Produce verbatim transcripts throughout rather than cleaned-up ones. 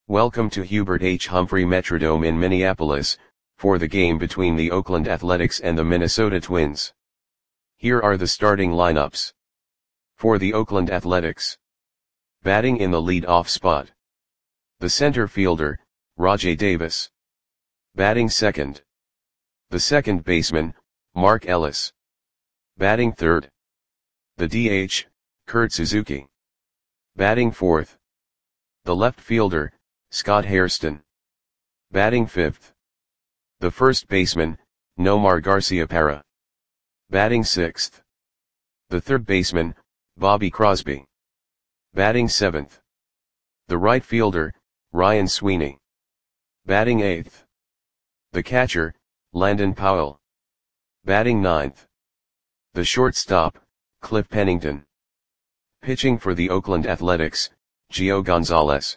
Welcome to Hubert H. Humphrey Metrodome in Minneapolis, for the game between the Oakland Athletics and the Minnesota Twins. Here are the starting lineups. For the Oakland Athletics. Batting in the lead-off spot. The center fielder, Rajai Davis. Batting second. The second baseman, Mark Ellis. Batting third. The D H, Kurt Suzuki. Batting fourth. The left fielder, Scott Hairston. Batting fifth. The first baseman, Nomar Garciaparra. Batting sixth. The third baseman, Bobby Crosby. Batting seventh. The right fielder, Ryan Sweeney. Batting eighth. The catcher, Landon Powell. Batting ninth. The shortstop, Cliff Pennington. Pitching for the Oakland Athletics, Gio Gonzalez.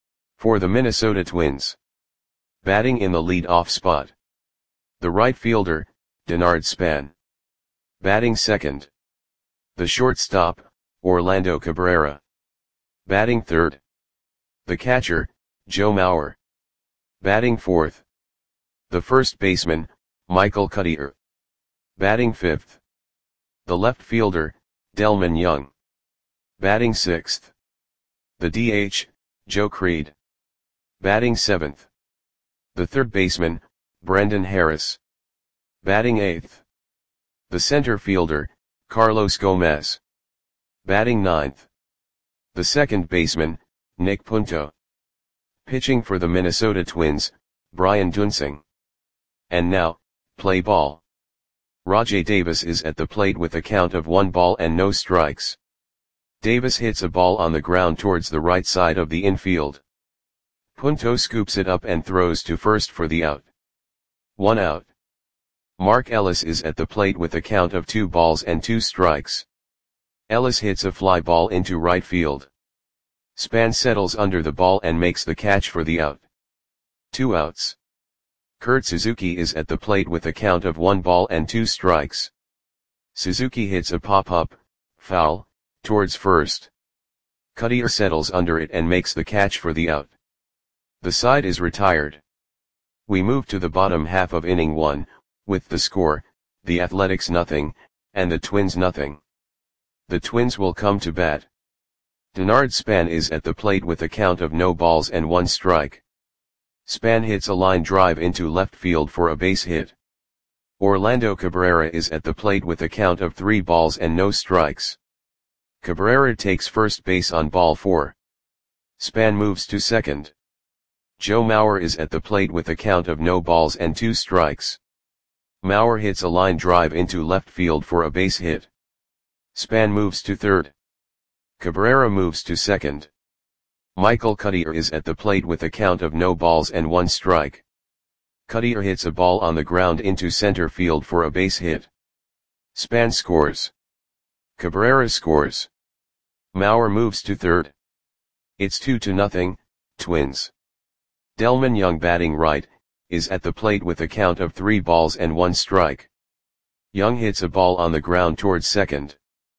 For the Minnesota Twins. Batting in the lead-off spot. The right fielder, Denard Span. Batting second. The shortstop, Orlando Cabrera. Batting third. The catcher, Joe Mauer. Batting fourth. The first baseman, Michael Cuddyer. Batting fifth. The left fielder, Delmon Young. Batting sixth. The D H, Joe Creed. Batting seventh. The third baseman, Brendan Harris. Batting eighth. The center fielder, Carlos Gomez. Batting ninth. The second baseman, Nick Punto. Pitching for the Minnesota Twins, Brian Duensing. And now, play ball. Rajai Davis is at the plate with a count of one ball and no strikes. Davis hits a ball on the ground towards the right side of the infield. Punto scoops it up and throws to first for the out. One out. Mark Ellis is at the plate with a count of two balls and two strikes. Ellis hits a fly ball into right field. Span settles under the ball and makes the catch for the out. Two outs. Kurt Suzuki is at the plate with a count of one ball and two strikes. Suzuki hits a pop-up, foul, towards first. Cuddyer settles under it and makes the catch for the out. The side is retired. We move to the bottom half of inning one, with the score, the Athletics nothing, and the Twins nothing. The Twins will come to bat. Denard Span is at the plate with a count of no balls and one strike. Span hits a line drive into left field for a base hit. Orlando Cabrera is at the plate with a count of three balls and no strikes. Cabrera takes first base on ball four. Span moves to second. Joe Mauer is at the plate with a count of no balls and two strikes. Mauer hits a line drive into left field for a base hit. Span moves to third. Cabrera moves to second. Michael Cuddyer is at the plate with a count of no balls and one strike. Cuddyer hits a ball on the ground into center field for a base hit. Span scores. Cabrera scores. Mauer moves to third. It's two to nothing, Twins. Delmon Young, batting right, is at the plate with a count of three balls and one strike. Young hits a ball on the ground towards second.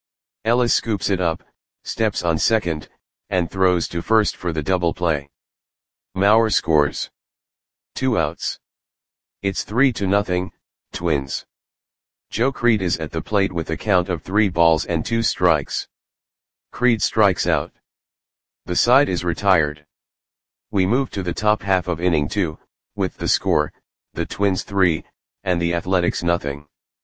Ellis scoops it up, steps on second, and throws to first for the double play. Mauer scores. Two outs. It's three to nothing, Twins. Joe Creed is at the plate with a count of three balls and two strikes. Creed strikes out. The side is retired. We move to the top half of inning two, with the score, the Twins three, and the Athletics nothing.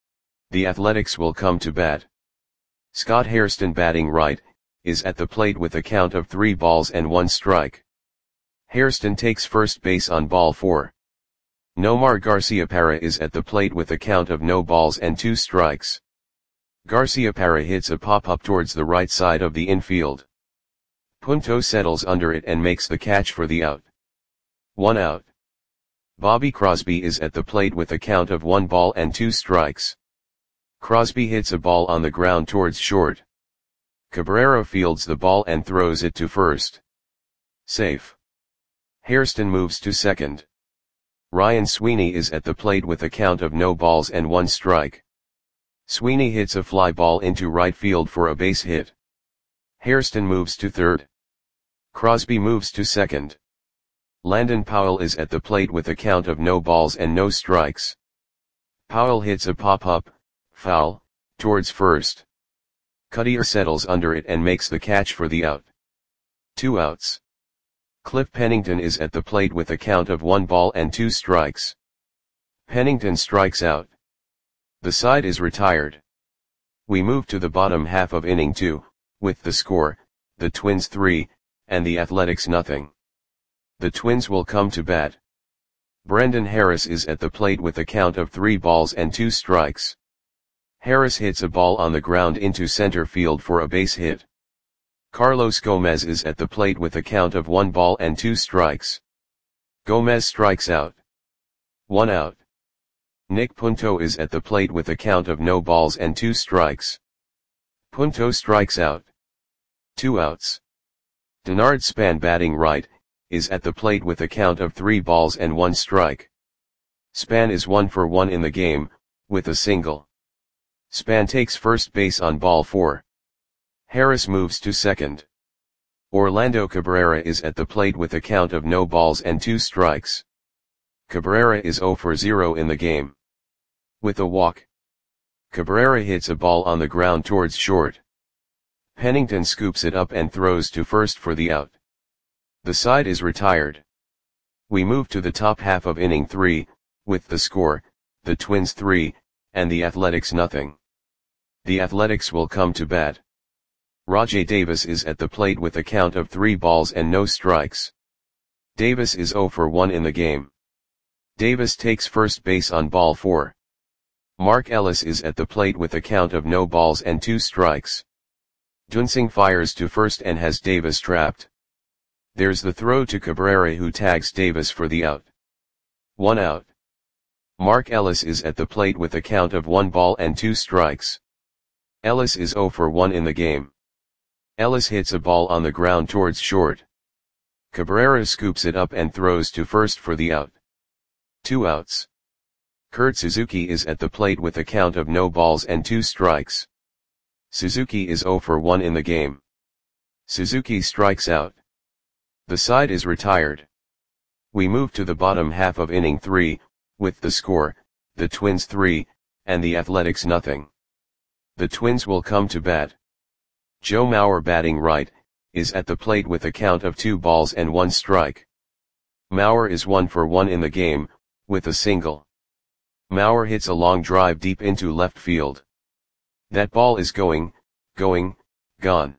The Athletics will come to bat. Scott Hairston, batting right, is at the plate with a count of three balls and one strike. Hairston takes first base on ball four. Nomar Garciaparra is at the plate with a count of no balls and two strikes. Garciaparra hits a pop-up towards the right side of the infield. Punto settles under it and makes the catch for the out. One out. Bobby Crosby is at the plate with a count of one ball and two strikes. Crosby hits a ball on the ground towards short. Cabrera fields the ball and throws it to first. Safe. Hairston moves to second. Ryan Sweeney is at the plate with a count of no balls and one strike. Sweeney hits a fly ball into right field for a base hit. Hairston moves to third. Crosby moves to second. Landon Powell is at the plate with a count of no balls and no strikes. Powell hits a pop-up, foul, towards first. Cutter settles under it and makes the catch for the out. Two outs. Cliff Pennington is at the plate with a count of one ball and two strikes. Pennington strikes out. The side is retired. We move to the bottom half of inning two, with the score, the Twins three, and the Athletics nothing. The Twins will come to bat. Brendan Harris is at the plate with a count of three balls and two strikes. Harris hits a ball on the ground into center field for a base hit. Carlos Gomez is at the plate with a count of one ball and two strikes. Gomez strikes out. One out. Nick Punto is at the plate with a count of no balls and two strikes. Punto strikes out. Two outs. Denard Span, batting right, is at the plate with a count of three balls and one strike. Span is one for one in the game, with a single. Span takes first base on ball four. Harris moves to second. Orlando Cabrera is at the plate with a count of no balls and two strikes. Cabrera is zero for zero in the game. With a walk. Cabrera hits a ball on the ground towards short. Pennington scoops it up and throws to first for the out. The side is retired. We move to the top half of inning three, with the score, the Twins three, and the Athletics nothing. The Athletics will come to bat. Rajai Davis is at the plate with a count of three balls and no strikes. Davis is zero for one in the game. Davis takes first base on ball four. Mark Ellis is at the plate with a count of no balls and two strikes. Dunsing fires to first and has Davis trapped. There's the throw to Cabrera, who tags Davis for the out. One out. Mark Ellis is at the plate with a count of one ball and two strikes. Ellis is zero for one in the game. Ellis hits a ball on the ground towards short. Cabrera scoops it up and throws to first for the out. Two outs. Kurt Suzuki is at the plate with a count of no balls and two strikes. Suzuki is zero for one in the game. Suzuki strikes out. The side is retired. We move to the bottom half of inning three, with the score, the Twins three, and the Athletics nothing. The Twins will come to bat. Joe Mauer, batting right, is at the plate with a count of two balls and one strike. Mauer is one for one in the game, with a single. Mauer hits a long drive deep into left field. That ball is going, going, gone.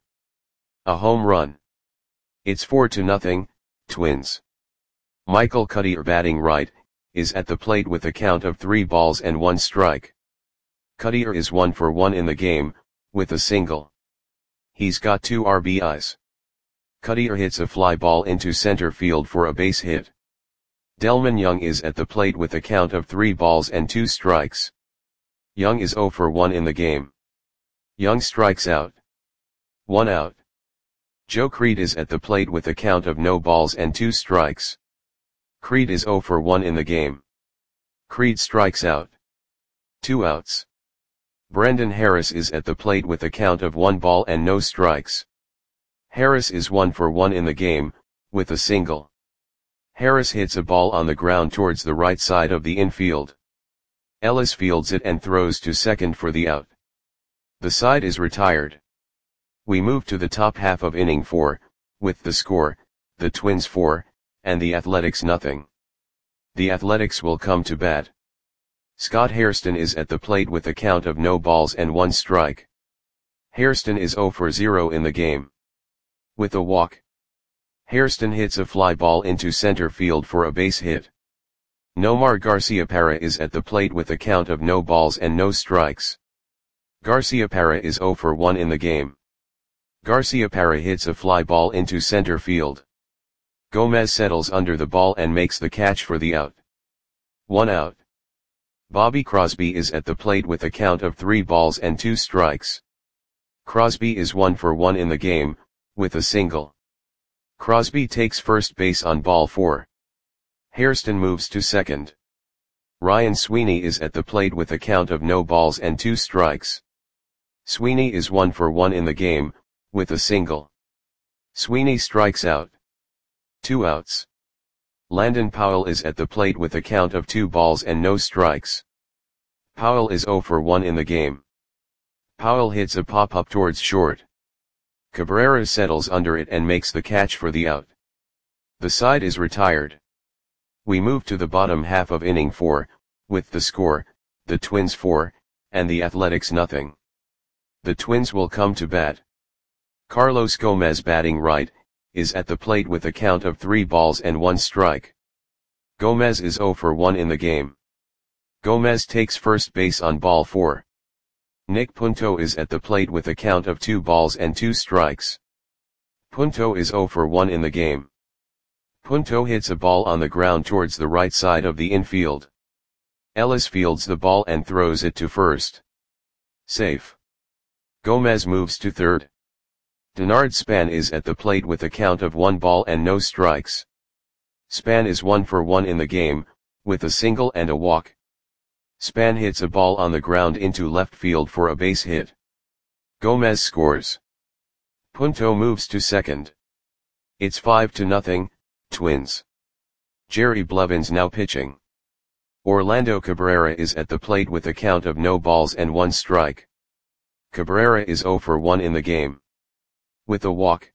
A home run. It's four to nothing, Twins. Michael Cutter, batting right, is at the plate with a count of three balls and one strike. Cutter is one for one in the game, with a single. He's got two R B Is. Cutter hits a fly ball into center field for a base hit. Delmon Young is at the plate with a count of three balls and two strikes. Young is zero for one in the game. Young strikes out. One out. Joe Creed is at the plate with a count of no balls and two strikes. Creed is zero for one in the game. Creed strikes out. Two outs. Brendan Harris is at the plate with a count of one ball and no strikes. Harris is one for one in the game, with a single. Harris hits a ball on the ground towards the right side of the infield. Ellis fields it and throws to second for the out. The side is retired. We move to the top half of inning four, with the score, the Twins four, and the Athletics nothing. The Athletics will come to bat. Scott Hairston is at the plate with a count of no balls and one strike. Hairston is zero for zero in the game. With a walk. Hairston hits a fly ball into center field for a base hit. Nomar Garciaparra is at the plate with a count of no balls and no strikes. Garciaparra is zero for one in the game. Garciaparra hits a fly ball into center field. Gomez settles under the ball and makes the catch for the out. One out. Bobby Crosby is at the plate with a count of three balls and two strikes. Crosby is one for one in the game, with a single. Crosby takes first base on ball four. Hairston moves to second. Ryan Sweeney is at the plate with a count of no balls and two strikes. Sweeney is one for one in the game, with a single. Sweeney strikes out. Two outs. Landon Powell is at the plate with a count of two balls and no strikes. Powell is zero for one in the game. Powell hits a pop-up towards short. Cabrera settles under it and makes the catch for the out. The side is retired. We move to the bottom half of inning four, with the score, the Twins four, and the Athletics nothing. The Twins will come to bat. Carlos Gomez, batting right, is at the plate with a count of three balls and one strike. Gomez is zero for one in the game. Gomez takes first base on ball four. Nick Punto is at the plate with a count of two balls and two strikes. Punto is zero for one in the game. Punto hits a ball on the ground towards the right side of the infield. Ellis fields the ball and throws it to first. Safe. Gomez moves to third. Denard Span is at the plate with a count of one ball and no strikes. Span is one for one in the game, with a single and a walk. Span hits a ball on the ground into left field for a base hit. Gomez scores. Punto moves to second. It's five to nothing, Twins. Jerry Blevins now pitching. Orlando Cabrera is at the plate with a count of no balls and one strike. Cabrera is zero for one in the game. With a walk.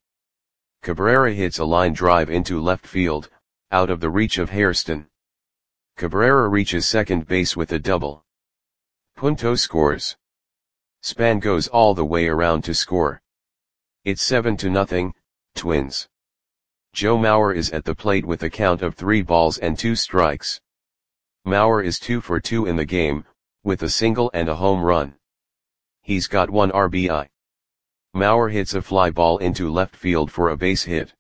Cabrera hits a line drive into left field, out of the reach of Hairston. Cabrera reaches second base with a double. Punto scores. Span goes all the way around to score. It's seven to nothing, Twins. Joe Mauer is at the plate with a count of three balls and two strikes. Mauer is two for two in the game, with a single and a home run. He's got one R B I. Mauer hits a fly ball into left field for a base hit.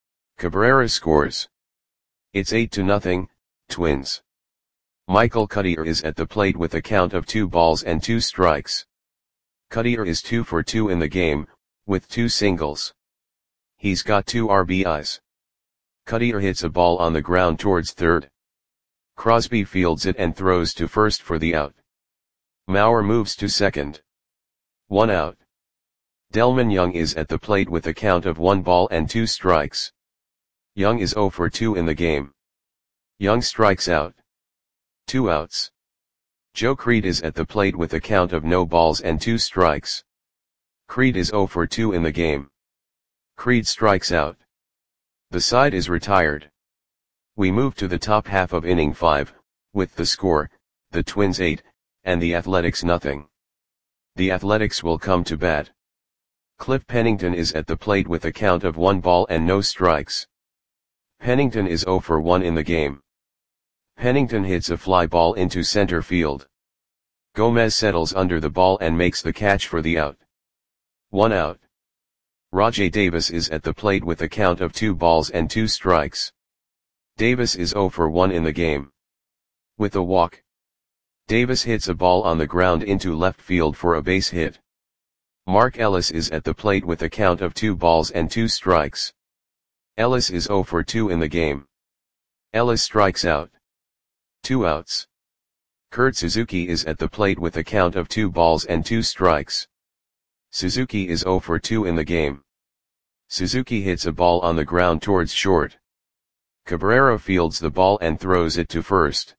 Cabrera scores. It's eight to nothing, Twins. Michael Cuddyer is at the plate with a count of two balls and two strikes. Cuddyer is two for two in the game, with two singles. He's got two R B Is. Cuddyer hits a ball on the ground towards third. Crosby fields it and throws to first for the out. Mauer moves to second. One out. Delmon Young is at the plate with a count of one ball and two strikes. Young is zero for two in the game. Young strikes out. Two outs. Joe Creed is at the plate with a count of no balls and two strikes. Creed is zero for two in the game. Creed strikes out. The side is retired. We move to the top half of inning five, with the score, the Twins eight, and the Athletics nothing. The Athletics will come to bat. Cliff Pennington is at the plate with a count of one ball and no strikes. Pennington is zero for one in the game. Pennington hits a fly ball into center field. Gomez settles under the ball and makes the catch for the out. One out. Rajai Davis is at the plate with a count of two balls and two strikes. Davis is zero for one in the game. With a walk. Davis hits a ball on the ground into left field for a base hit. Mark Ellis is at the plate with a count of two balls and two strikes. Ellis is zero for two in the game. Ellis strikes out. Two outs. Kurt Suzuki is at the plate with a count of two balls and two strikes. Suzuki is zero for two in the game. Suzuki hits a ball on the ground towards short. Cabrera fields the ball and throws it to first.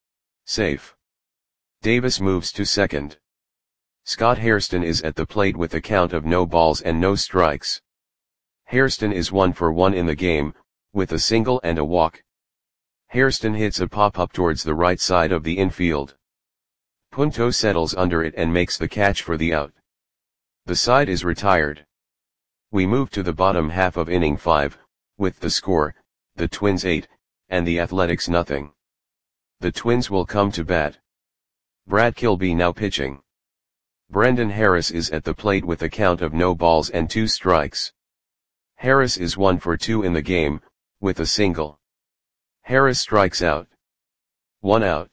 Safe. Davis moves to second. Scott Hairston is at the plate with a count of no balls and no strikes. Hairston is one for one in the game, with a single and a walk. Hairston hits a pop-up towards the right side of the infield. Punto settles under it and makes the catch for the out. The side is retired. We move to the bottom half of inning five, with the score, the Twins eight, and the Athletics nothing. The Twins will come to bat. Brad Kilby now pitching. Brendan Harris is at the plate with a count of no balls and two strikes. Harris is one for two in the game, with a single. Harris strikes out. One out.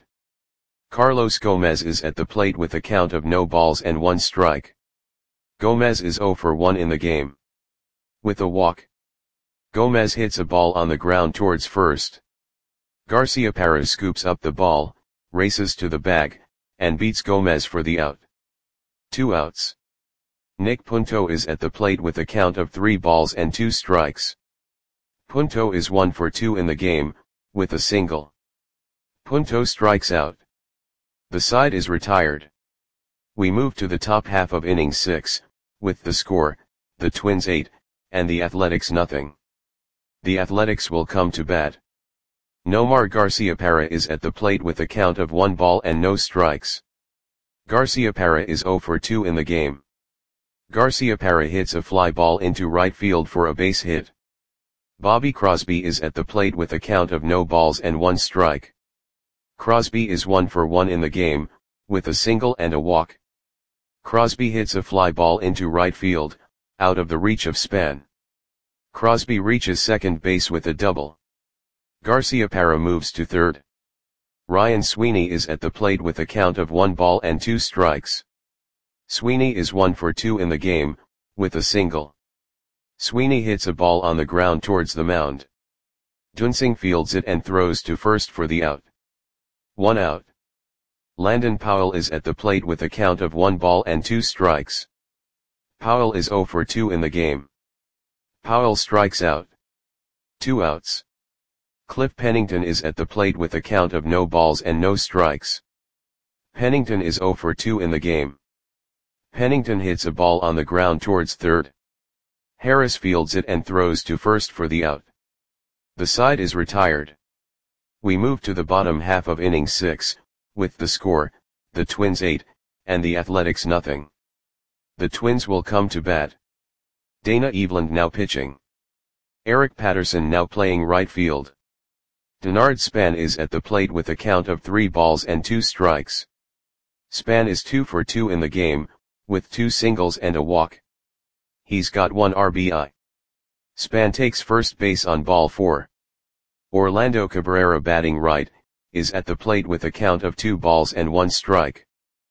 Carlos Gomez is at the plate with a count of no balls and one strike. Gomez is zero for one in the game. With a walk. Gomez hits a ball on the ground towards first. Garciaparra scoops up the ball, races to the bag, and beats Gomez for the out. Two outs. Nick Punto is at the plate with a count of three balls and two strikes. Punto is one for two in the game, with a single. Punto strikes out. The side is retired. We move to the top half of inning six, with the score, the Twins eight, and the Athletics nothing. The Athletics will come to bat. Nomar Garciaparra is at the plate with a count of one ball and no strikes. Garciaparra is zero for two in the game. Garciaparra hits a fly ball into right field for a base hit. Bobby Crosby is at the plate with a count of no balls and one strike. Crosby is one for one in the game, with a single and a walk. Crosby hits a fly ball into right field, out of the reach of Span. Crosby reaches second base with a double. Garciaparra moves to third. Ryan Sweeney is at the plate with a count of one ball and two strikes. Sweeney is one for two in the game, with a single. Sweeney hits a ball on the ground towards the mound. Dunsing fields it and throws to first for the out. One out. Landon Powell is at the plate with a count of one ball and two strikes. Powell is zero for two in the game. Powell strikes out. Two outs. Cliff Pennington is at the plate with a count of no balls and no strikes. Pennington is zero for two in the game. Pennington hits a ball on the ground towards third. Harris fields it and throws to first for the out. The side is retired. We move to the bottom half of inning six, with the score, the Twins eight, and the Athletics nothing. The Twins will come to bat. Dana Eveland now pitching. Eric Patterson now playing right field. Denard Span is at the plate with a count of three balls and two strikes. Span is two for two in the game, with two singles and a walk. He's got one R B I. Span takes first base on ball four. Orlando Cabrera batting right, is at the plate with a count of two balls and one strike.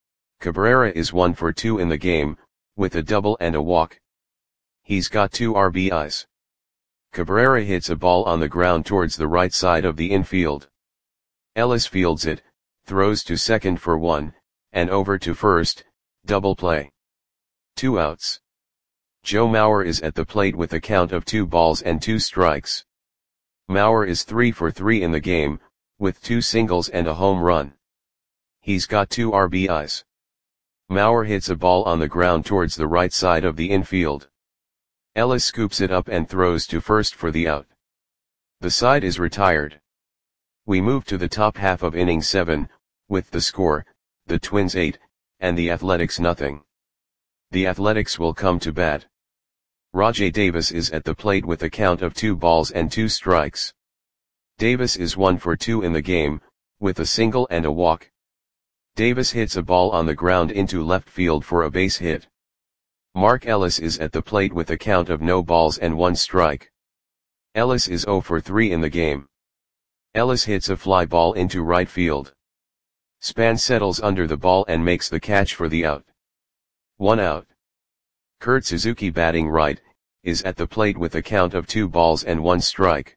Cabrera is one for two in the game, with a double and a walk. He's got two R B Is. Cabrera hits a ball on the ground towards the right side of the infield. Ellis fields it, throws to second for one, and over to first, double play. Two outs. Joe Mauer is at the plate with a count of two balls and two strikes. Mauer is three for three in the game, with two singles and a home run. He's got two R B Is. Mauer hits a ball on the ground towards the right side of the infield. Ellis scoops it up and throws to first for the out. The side is retired. We move to the top half of inning seven, with the score, the Twins eight, and the Athletics nothing. The Athletics will come to bat. Rajai Davis is at the plate with a count of two balls and two strikes. Davis is one for two in the game, with a single and a walk. Davis hits a ball on the ground into left field for a base hit. Mark Ellis is at the plate with a count of no balls and one strike. Ellis is zero for three in the game. Ellis hits a fly ball into right field. Span settles under the ball and makes the catch for the out. One out. Kurt Suzuki batting right, is at the plate with a count of two balls and one strike.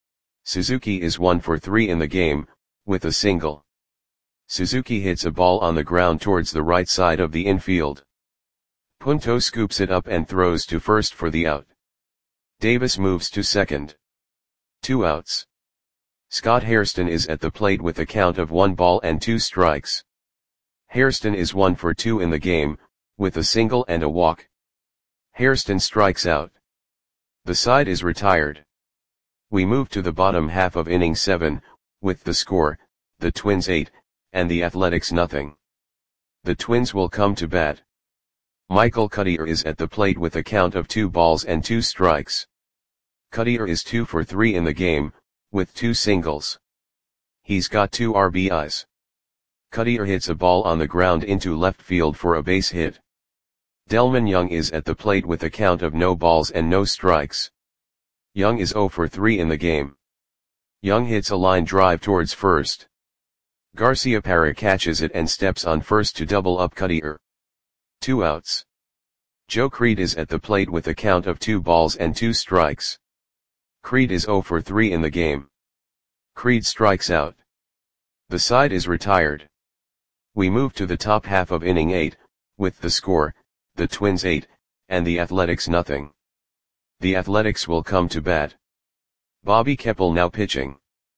Suzuki is one for three in the game, with a single. Suzuki hits a ball on the ground towards the right side of the infield. Punto scoops it up and throws to first for the out. Davis moves to second. Two outs. Scott Hairston is at the plate with a count of one ball and two strikes. Hairston is one for two in the game, with a single and a walk. Hairston strikes out. The side is retired. We move to the bottom half of inning seven, with the score, the Twins eight, and the Athletics nothing. The Twins will come to bat. Michael Cuddyer is at the plate with a count of two balls and two strikes. Cuddyer is two for three in the game, with two singles. He's got two R B Is. Cuddyer hits a ball on the ground into left field for a base hit. Delmon Young is at the plate with a count of no balls and no strikes. Young is zero for three in the game. Young hits a line drive towards first. Garciaparra catches it and steps on first to double up Cuddyer. Two outs. Joe Creed is at the plate with a count of two balls and two strikes. Creed is zero for three in the game. Creed strikes out. The side is retired. We move to the top half of inning eight, with the score, the Twins eight, and the Athletics nothing. The Athletics will come to bat. Bobby Keppel now pitching.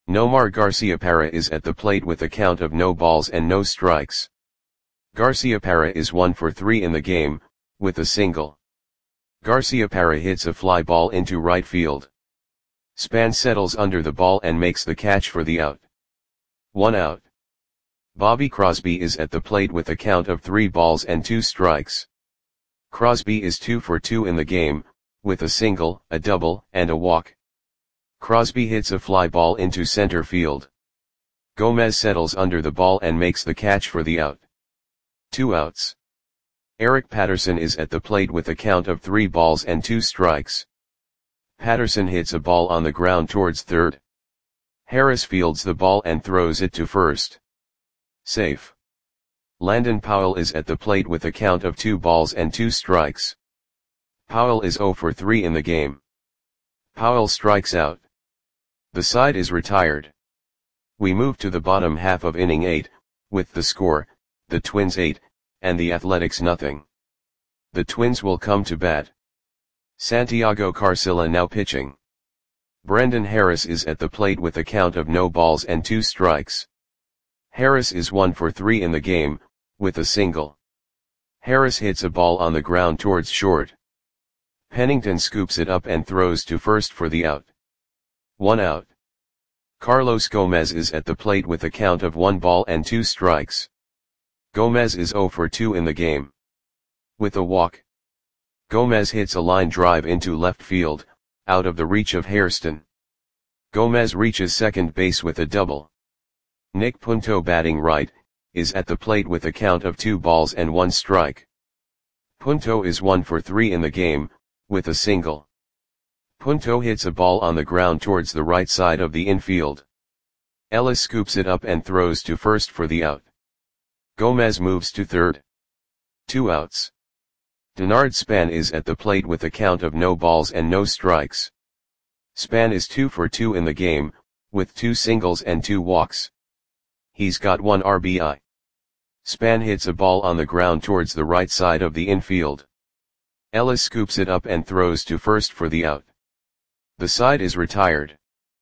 Nomar Garciaparra is at the plate with a count of no balls and no strikes. Garciaparra is one for three in the game, with a single. Garciaparra hits a fly ball into right field. Span settles under the ball and makes the catch for the out. One out. Bobby Crosby is at the plate with a count of three balls and two strikes. Crosby is two for two in the game, with a single, a double, and a walk. Crosby hits a fly ball into center field. Gomez settles under the ball and makes the catch for the out. Two outs. Eric Patterson is at the plate with a count of three balls and two strikes. Patterson hits a ball on the ground towards third. Harris fields the ball and throws it to first. Safe. Landon Powell is at the plate with a count of two balls and two strikes. Powell is zero for three in the game. Powell strikes out. The side is retired. We move to the bottom half of inning eight, with the score, the Twins eight, and the Athletics nothing. The Twins will come to bat. Santiago Carcilla now pitching. Brendan Harris is at the plate with a count of no balls and two strikes. Harris is one for three in the game, with a single. Harris hits a ball on the ground towards short. Pennington scoops it up and throws to first for the out. One out. Carlos Gomez is at the plate with a count of one ball and two strikes. Gomez is zero for two in the game. With a walk. Gomez hits a line drive into left field, out of the reach of Hairston. Gomez reaches second base with a double. Nick Punto, batting right, is at the plate with a count of two balls and one strike. Punto is one for three in the game, with a single. Punto hits a ball on the ground towards the right side of the infield. Ellis scoops it up and throws to first for the out. Gomez moves to third. Two outs. Denard Span is at the plate with a count of no balls and no strikes. Span is two for two in the game, with two singles and two walks. He's got one R B I. Span hits a ball on the ground towards the right side of the infield. Ellis scoops it up and throws to first for the out. The side is retired.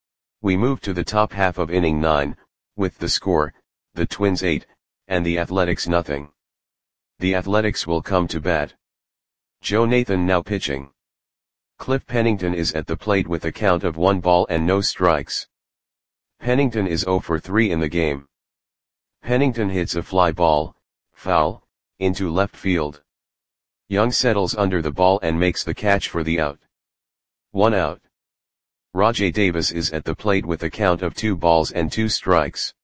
We move to the top half of inning nine, with the score, the Twins eight, and the Athletics nothing. The Athletics will come to bat. Joe Nathan now pitching. Cliff Pennington is at the plate with a count of one ball and no strikes. Pennington is zero for three in the game. Pennington hits a fly ball, foul, into left field. Young settles under the ball and makes the catch for the out. One out. Rajai Davis is at the plate with a count of two balls and two strikes.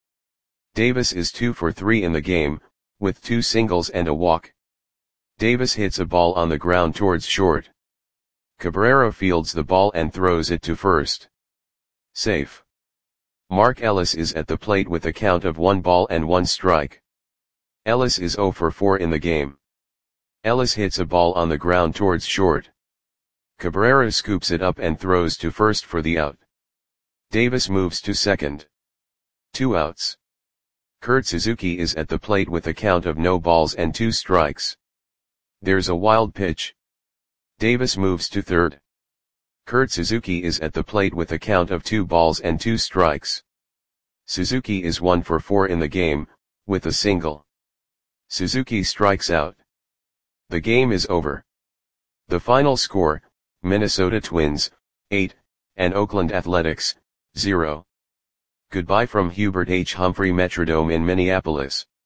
Davis is two for three in the game, with two singles and a walk. Davis hits a ball on the ground towards short. Cabrera fields the ball and throws it to first. Safe. Mark Ellis is at the plate with a count of one ball and one strike. Ellis is zero for four in the game. Ellis hits a ball on the ground towards short. Cabrera scoops it up and throws to first for the out. Davis moves to second. Two outs. Kurt Suzuki is at the plate with a count of no balls and two strikes. There's a wild pitch. Davis moves to third. Kurt Suzuki is at the plate with a count of two balls and two strikes. Suzuki is one for four in the game, with a single. Suzuki strikes out. The game is over. The final score, Minnesota Twins, eight, and Oakland Athletics, zero. Goodbye from Hubert H. Humphrey Metrodome in Minneapolis.